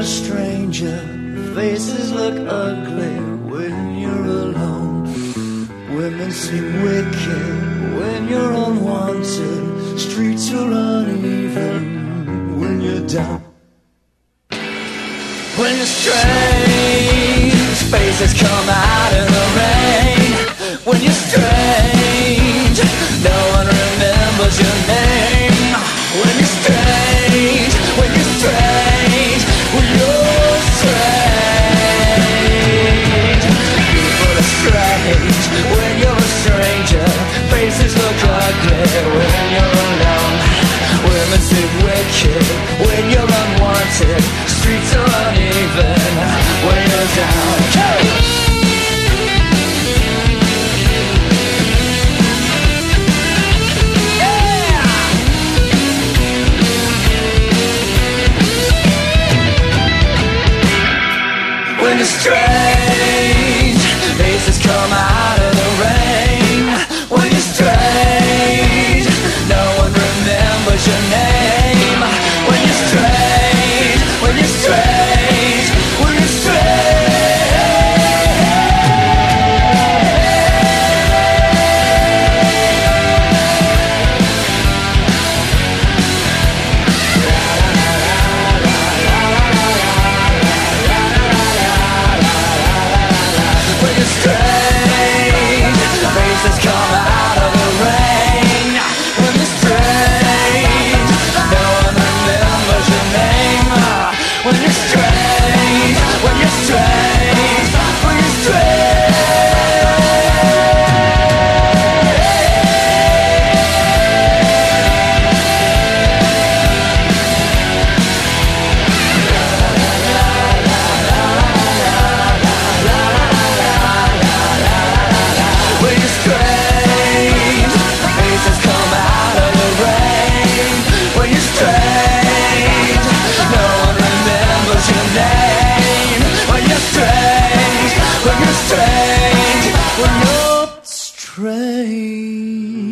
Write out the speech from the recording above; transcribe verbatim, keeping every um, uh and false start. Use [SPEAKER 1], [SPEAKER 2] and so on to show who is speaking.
[SPEAKER 1] a stranger, faces look ugly when you're alone. Women seem wicked when you're unwanted. Streets are uneven when you're down. When you're strange, faces come out in the rain. When you're strange, no one remembers your name. When you're strange, when you're strange, when you're strange. People are strange when you're a stranger. Faces look ugly when you're alone. Women seem wicked when you're unwanted. Streets are uneven when you're down. Hey! When you're strange, faces come out of the rain. When you're strange, no one remembers your name. When you're strange, when you're strange, when you're strange, when you're strange.